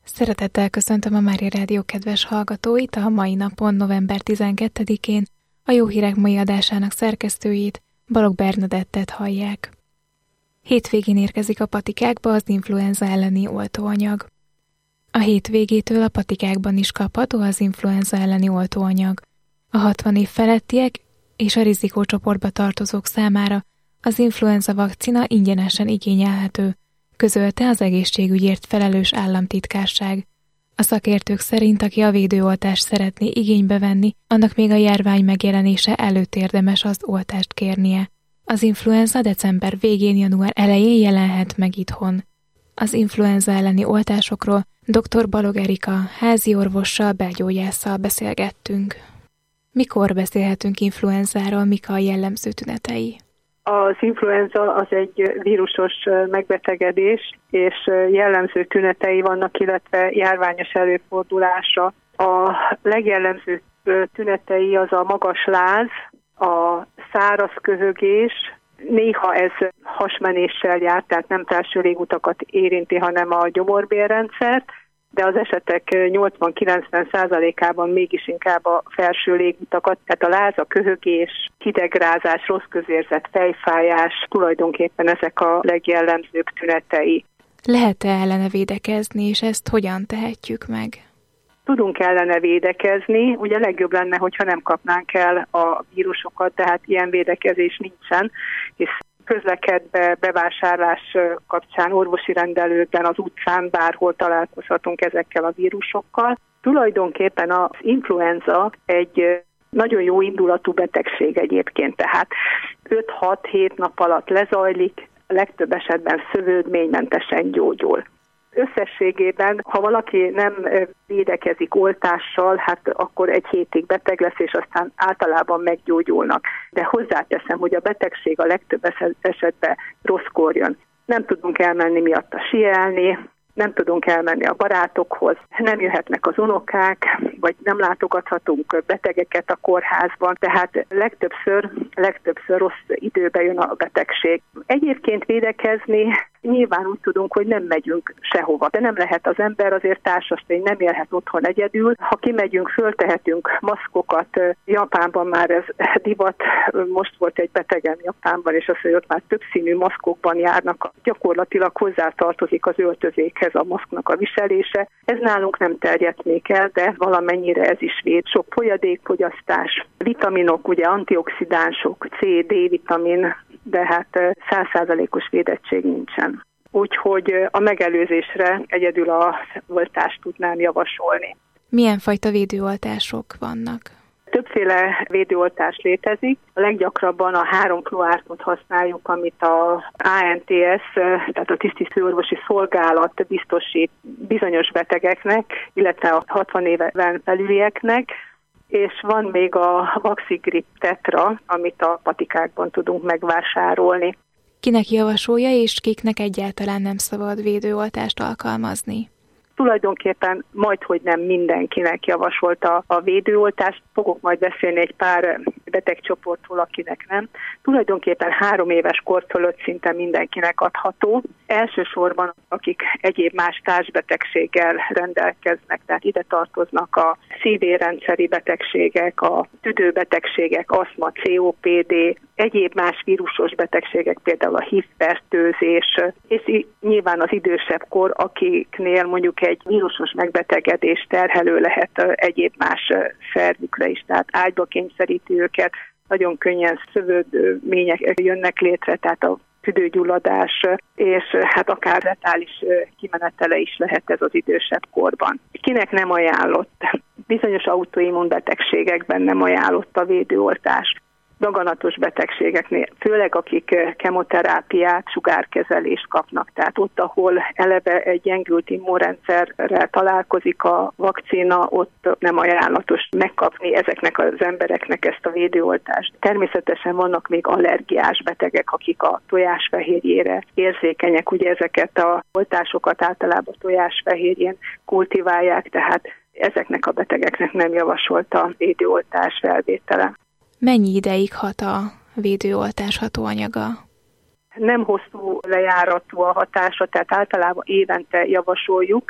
Szeretettel köszöntöm a Mária Rádió kedves hallgatóit a mai napon, november 12-én, a Jó Hírek mai adásának szerkesztőjét, Balogh Bernadettet hallják. Hétvégén érkezik a patikákba az influenza elleni oltóanyag. A hétvégétől a patikákban is kapható az influenza elleni oltóanyag. A 60 év felettiek és a rizikócsoportba tartozók számára az influenza vakcina ingyenesen igényelhető, közölte az egészségügyért felelős államtitkárság. A szakértők szerint, aki a védőoltást szeretné igénybe venni, annak még a járvány megjelenése előtt érdemes az oltást kérnie. Az influenza december végén, január elején jelenhet meg itthon. Az influenza elleni oltásokról dr. Balogh Erika házi orvossal, belgyógyásszal beszélgettünk. Mikor beszélhetünk influenzáról, mik a jellemző tünetei? Az influenza az egy vírusos megbetegedés, és jellemző tünetei vannak, illetve járványos előfordulása. A legjellemzőbb tünetei az a magas láz, a száraz köhögés, néha ez hasmenéssel jár, tehát nem felső légutakat érinti, hanem a gyomorbélrendszert, de az esetek 80-90%-ában mégis inkább a felső légutakat, tehát a láz, a köhögés, hidegrázás, rossz közérzet, fejfájás, tulajdonképpen ezek a legjellemzőbb tünetei. Lehet-e ellene védekezni, és ezt hogyan tehetjük meg? Tudunk ellene védekezni, ugye legjobb lenne, hogyha nem kapnánk el a vírusokat, tehát ilyen védekezés nincsen, hisz közlekedve, bevásárlás kapcsán, orvosi rendelőkben, az utcán, bárhol találkozhatunk ezekkel a vírusokkal. Tulajdonképpen az influenza egy nagyon jó indulatú betegség egyébként, tehát 5-6-7 nap alatt lezajlik, legtöbb esetben szövődménymentesen gyógyul. Összességében, ha valaki nem védekezik oltással, hát akkor egy hétig beteg lesz, és aztán általában meggyógyulnak. De hozzáteszem, hogy a betegség a legtöbb esetben rosszkor jön. Nem tudunk elmenni miatta síelni, nem tudunk elmenni a barátokhoz, nem jöhetnek az unokák, vagy nem látogathatunk betegeket a kórházban, tehát legtöbbször rossz időbe jön a betegség. Egyébként védekezni nyilván úgy tudunk, hogy nem megyünk sehova, de nem lehet az ember azért társaslény, nem élhet otthon egyedül. Ha kimegyünk, föltehetünk maszkokat. Japánban már ez divat, most volt egy betegem Japánban, és azt mondja, hogy ott már többszínű maszkokban járnak. Gyakorlatilag hozzátartozik az öltözékhez a maszknak a viselése. Ez nálunk nem terjedt még el, de valamennyire ez is véd. Sok folyadékfogyasztás, vitaminok, ugye antioxidánsok, C, D-vitamin, de hát 100%-os védettség nincsen. Úgyhogy a megelőzésre egyedül a oltást tudnám javasolni. Milyen fajta védőoltások vannak? Többféle védőoltás létezik. A leggyakrabban a 3 fluártot használjuk, amit a ANTS, tehát a tisztviselőorvosi szolgálat biztosít bizonyos betegeknek, illetve a 60 éven felülieknek, és van még a Vaxigrip Tetra, amit a patikákban tudunk megvásárolni. Kinek javasolja, és kiknek egyáltalán nem szabad védőoltást alkalmazni? Tulajdonképpen majdhogy nem mindenkinek javasolta a védőoltást. Fogok majd beszélni egy pár betegcsoportról, akinek nem. Tulajdonképpen 3 éves kor fölött szinte mindenkinek adható. Elsősorban akik egyéb más társbetegséggel rendelkeznek, tehát ide tartoznak a szívérendszeri betegségek, a tüdőbetegségek, aszma, COPD, egyéb más vírusos betegségek, például a HIV-fertőzés, és nyilván az idősebb kor, akiknél mondjuk egy vírusos megbetegedés terhelő lehet egyéb más szervükre is, tehát ágyba kényszeríti őket, nagyon könnyen szövődmények jönnek létre, tehát a tüdőgyulladás, és hát akár letális kimenetele is lehet ez az idősebb korban. Kinek nem ajánlott? Bizonyos autoimmunbetegségekben nem ajánlott a védőoltás. Daganatos betegségeknél, főleg akik kemoterápiát, sugárkezelést kapnak. Tehát ott, ahol eleve egy gyengült immunrendszerrel találkozik a vakcina, ott nem ajánlatos megkapni ezeknek az embereknek ezt a védőoltást. Természetesen vannak még allergiás betegek, akik a tojásfehérjére érzékenyek. Ugye ezeket a oltásokat általában tojásfehérjén kultiválják, tehát ezeknek a betegeknek nem javasolt a védőoltás felvétele. Mennyi ideig hat a védőoltás hatóanyaga? Nem hosszú lejáratú a hatása, tehát általában évente javasoljuk,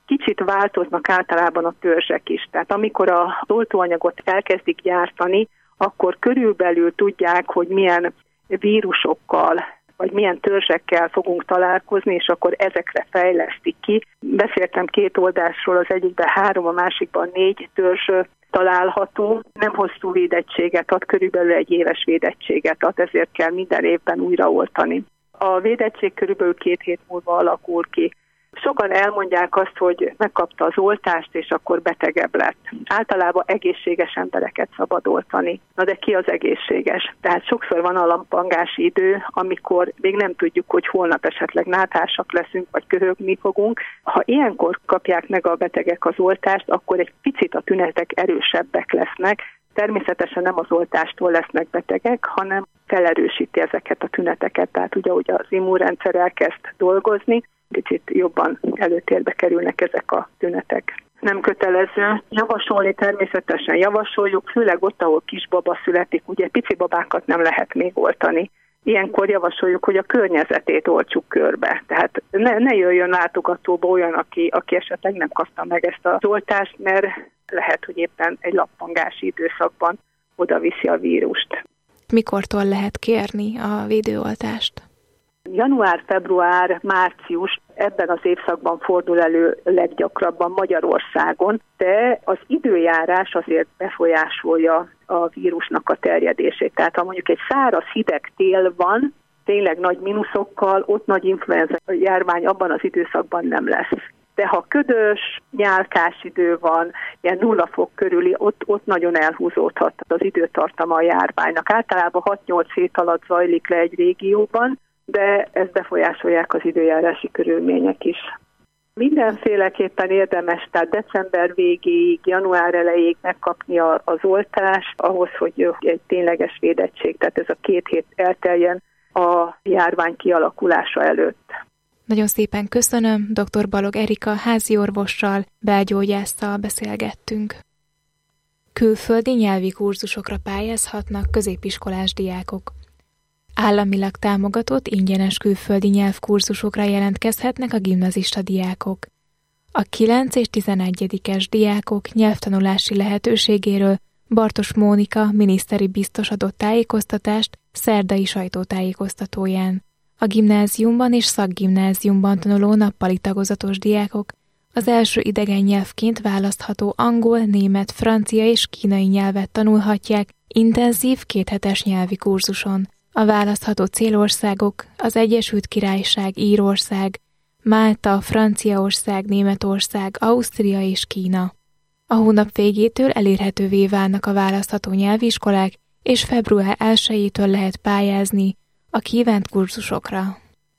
kicsit változnak általában a törzsek is. Tehát amikor az oltóanyagot elkezdik gyártani, akkor körülbelül tudják, hogy milyen vírusokkal vagy milyen törzsekkel fogunk találkozni, és akkor ezekre fejlesztik ki. Beszéltem 2 oldásról, az egyikben 3, a másikban 4 törzs található. Nem hosszú védettséget ad, körülbelül 1 éves védettséget ad, ezért kell minden évben újraoltani. A védettség körülbelül 2 hét múlva alakul ki. Sokan elmondják azt, hogy megkapta az oltást, és akkor betegebb lett. Általában egészséges embereket szabad oltani. Na de ki az egészséges? Tehát sokszor van a lampangási idő, amikor még nem tudjuk, hogy holnap esetleg náthásak leszünk, vagy köhögni fogunk. Ha ilyenkor kapják meg a betegek az oltást, akkor egy picit a tünetek erősebbek lesznek. Természetesen nem az oltástól lesznek betegek, hanem felerősíti ezeket a tüneteket. Tehát ugye, hogy az immunrendszer elkezd dolgozni, kicsit jobban előtérbe kerülnek ezek a tünetek. Nem kötelező. Javasolni természetesen javasoljuk, főleg ott, ahol kisbaba születik, ugye pici babákat nem lehet még oltani. Ilyenkor javasoljuk, hogy a környezetét oltsuk körbe. Tehát ne jöjjön látogatóba olyan, aki esetleg nem kapta meg ezt az oltást, mert lehet, hogy éppen egy lappangási időszakban oda viszi a vírust. Mikortól lehet kérni a védőoltást? Január, február, március ebben az évszakban fordul elő leggyakrabban Magyarországon, de az időjárás azért befolyásolja a vírusnak a terjedését. Tehát ha mondjuk egy száraz, hideg tél van, tényleg nagy mínuszokkal, ott nagy influenza járvány abban az időszakban nem lesz. De ha ködös, nyálkás idő van, ilyen 0 fok körüli, ott nagyon elhúzódhat az időtartama a járványnak. Általában 6-8 hét alatt zajlik le egy régióban, de ezt befolyásolják az időjárási körülmények is. Mindenféleképpen érdemes, tehát december végéig, január elejéig megkapni az oltást, ahhoz, hogy egy tényleges védettség, tehát ez a 2 hét elteljen a járvány kialakulása előtt. Nagyon szépen köszönöm, dr. Balogh Erika háziorvossal, belgyógyásszal beszélgettünk. Külföldi nyelvi kurzusokra pályázhatnak középiskolás diákok. Államilag támogatott ingyenes külföldi nyelvkurzusokra jelentkezhetnek a gimnazista diákok. A 9 és 11-es diákok nyelvtanulási lehetőségéről Bartos Mónika miniszteri biztos adott tájékoztatást szerdai sajtótájékoztatóján. A gimnáziumban és szakgimnáziumban tanuló nappali tagozatos diákok az első idegen nyelvként választható angol, német, francia és kínai nyelvet tanulhatják intenzív 2 hetes nyelvi kurzuson. A választható célországok az Egyesült Királyság, Írország, Málta, Franciaország, Németország, Ausztria és Kína. A hónap végétől elérhetővé válnak a választható nyelviskolák, és február 1-től lehet pályázni a kívánt kurzusokra.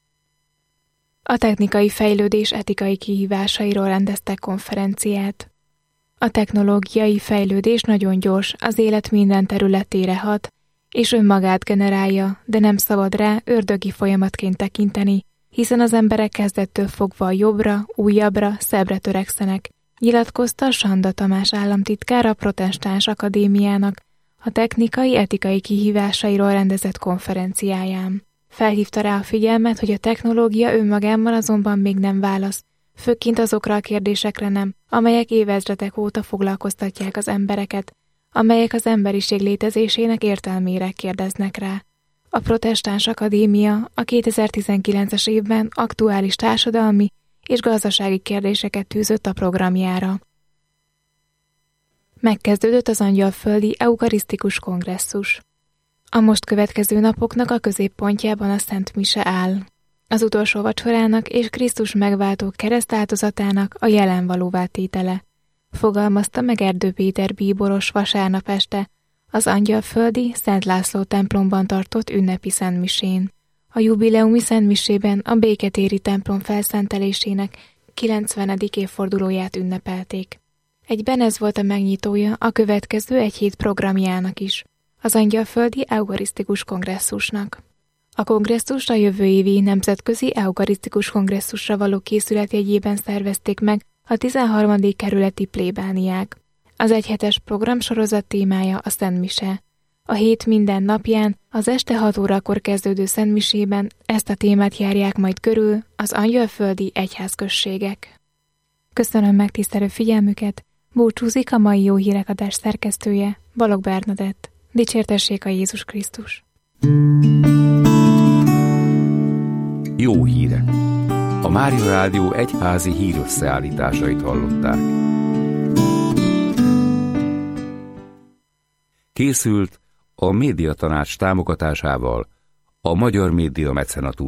A technikai fejlődés etikai kihívásairól rendeztek konferenciát. A technológiai fejlődés nagyon gyors, az élet minden területére hat, és önmagát generálja, de nem szabad rá ördögi folyamatként tekinteni, hiszen az emberek kezdettől fogva jobbra, újabbra, szebbre törekszenek, nyilatkozta Sanda Tamás államtitkár a Protestáns Akadémiának a technikai etikai kihívásairól rendezett konferenciáján. Felhívta rá a figyelmet, hogy a technológia önmagában azonban még nem válasz, főként azokra a kérdésekre nem, amelyek évezredek óta foglalkoztatják az embereket, amelyek az emberiség létezésének értelmére kérdeznek rá. A Protestáns Akadémia a 2019-es évben aktuális társadalmi és gazdasági kérdéseket tűzött a programjára. Megkezdődött az Angyalföldi Eukarisztikus Kongresszus. A most következő napoknak a középpontjában a Szent Mise áll. Az utolsó vacsorának és Krisztus megváltó keresztáldozatának a jelen valóvá tétele, fogalmazta meg Erdő Péter bíboros vasárnap este az Angyalföldi Szent László templomban tartott ünnepi szentmisén. A jubileumi szentmisében a béketéri templom felszentelésének 90. évfordulóját ünnepelték. Egyben ez volt a megnyitója a következő egy hét programjának is, az Angyalföldi Eukarisztikus Kongresszusnak. A kongresszus a jövő évi Nemzetközi Eukarisztikus Kongresszusra való készület jegyében szervezték meg a 13. kerületi plébániák. Az egyhetes programsorozat témája a Szent Mise. A hét minden napján, az este 6 órakor kezdődő szentmisében ezt a témát járják majd körül az angyalföldi egyházközségek. Köszönöm megtisztelő figyelmüket, búcsúzik a mai Jó Hírek adás szerkesztője, Balogh Bernadett. Dicsértessék a Jézus Krisztus! Jó hírek! A Mária Rádió egyházi hírösszeállításait hallották. Készült a Médiatanács támogatásával a Magyar Média Mecenatúra